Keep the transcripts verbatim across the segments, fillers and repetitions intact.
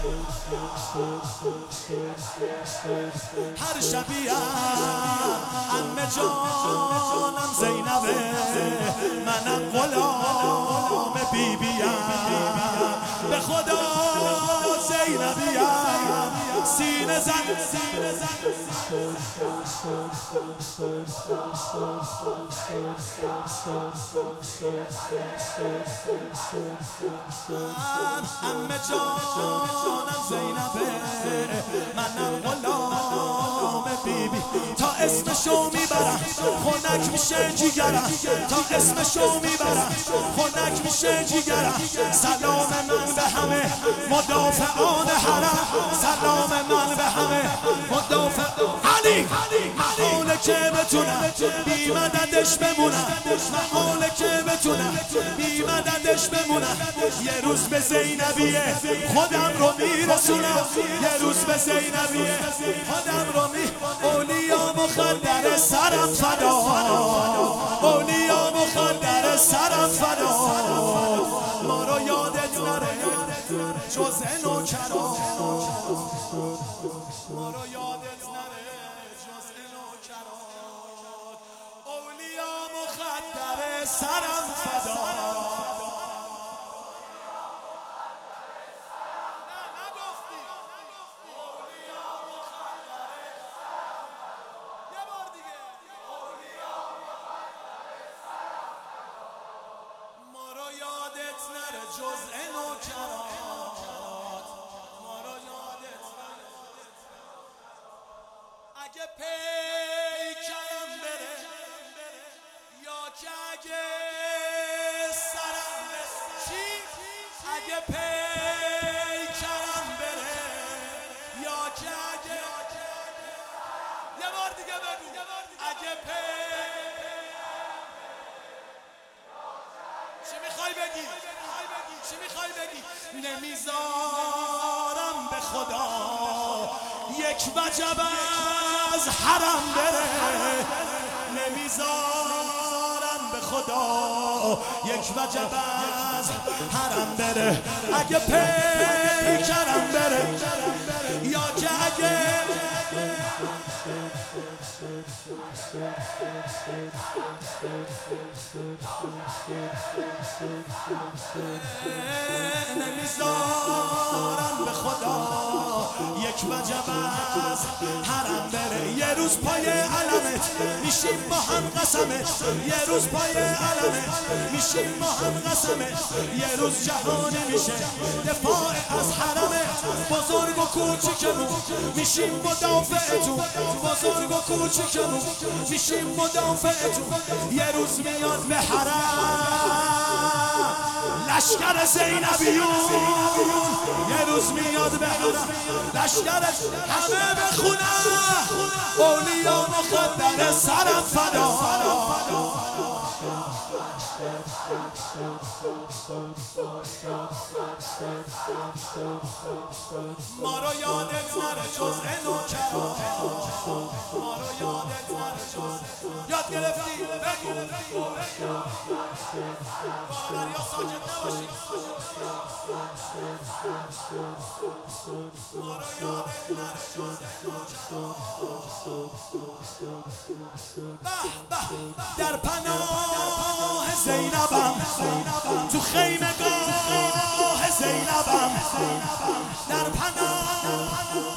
هر شبیه عمه جانم زینبه، منم غلام بیبیم، به خدا زینبیم سینه زن عمه جانم زینبه، منم غلام بیبی. تا اسمشو میبرم خنک میشه جیگرم، تا اسمشو میبرم خنک میشه جیگرم. سلام من به همه مدافعان حرم، سلام من به همه مدافع علی. محاله که بتونم بی مددش بمونم، محاله که بتونم بی مددش بمونم. یه روز به زینبیه خودم رو میرسونم، یه روز به زینبیه خودم رو می. اولیا مخدر سرم فدا، اولیا مخدر سرم فدا. ما رو یادت نره جز نوکران، ما رو یادت نره جز نوکران. اولیا مخدر سرم فدا. جزء نوکرات ما رو یادت نره. اگه پیکرم بره یا که اگه سرم بره، چی؟ اگه پیکرم بره یا که اگه، یه بار دیگه بگو اگه پی. چی میخوای بگی؟ چی میخوای بگی؟ نمیذارم به خدا یک وجب از حرم بره، نمیذارم به خدا یک وجب از حرم بره. اگه پیکرم بره یا که اگه نمیذارم به خدا یک وجب از حرم بره. یه روز پای علمت میشیم با هم قسمت، یه روز پای علمت میشیم با هم قسمت. یه روز جهانی میشه دفاع از حرمت، بزرگ و کوچیکمون میشیم مدافعتون، بزرگ و کوچیکمون میشیم مدافعتون. یه روز میاد به حرم لشکر زینبیون، یه روز میاد به حرم لشکر همه بخونن اولیا مخدر سرم فدا. ما رو یادت نره جزء نوکران، ما رو یادت نره جزء. یاد گرفتی؟ بگو بارادریا ساکت نباشید. ما رو یادت نره جزء نوکران. در پناه زینبم تو خیمگاه زینبم، در پناه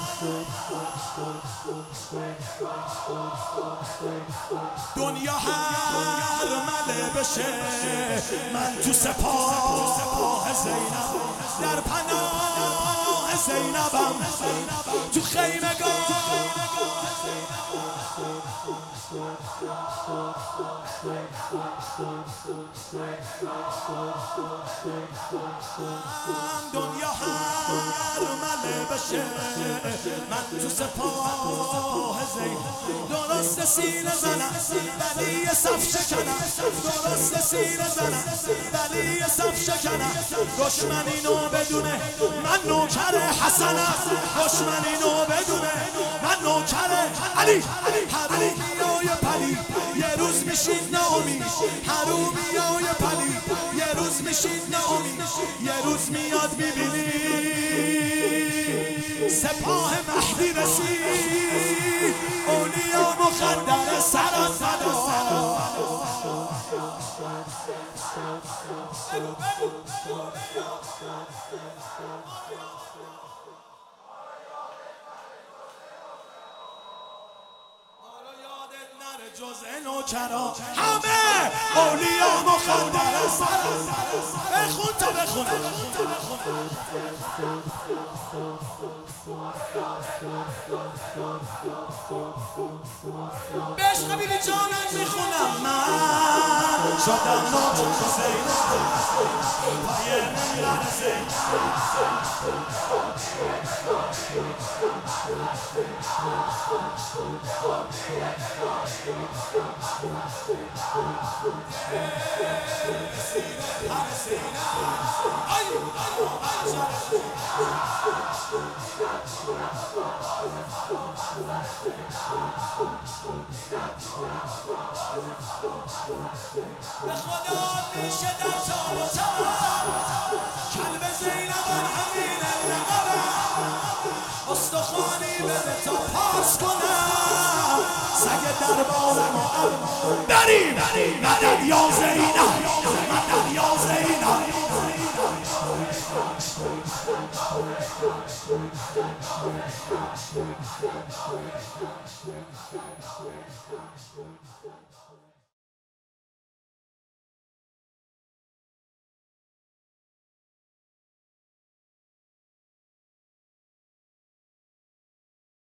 دنیا هر مله بشه من تو سپاه زینب، در پناه زینبم تو خیمگاه. دنیا هر مله بشه من تو سپاه زینب. درست سینه زنم ولی صف شکنم، درست سینه زنم ولی صف شکنم. دشمن اینو بدونه من نوکر حسنم، دشمن اینو بدونه من نوکر علی. حرومیای پلی یه روز میشین ناامید، حرومیای پلی یه روز میشین ناامید. یه روز میاد میبینی سپاه مهدی رسید اولیا مخدر سران فدا جز نوکرا همه اولیا مخدر سران بخون تا بخون به عشق بیبی جانم میخونم من شدم نوچه حسین پای نمیرن حسین به خدا میشه در تاب و تاب کلب زینبان همین لقبه استخوانی بده تا پاس کنم سگ دربارم و بریم مدد یا زینب مدد یا زینب Thank you.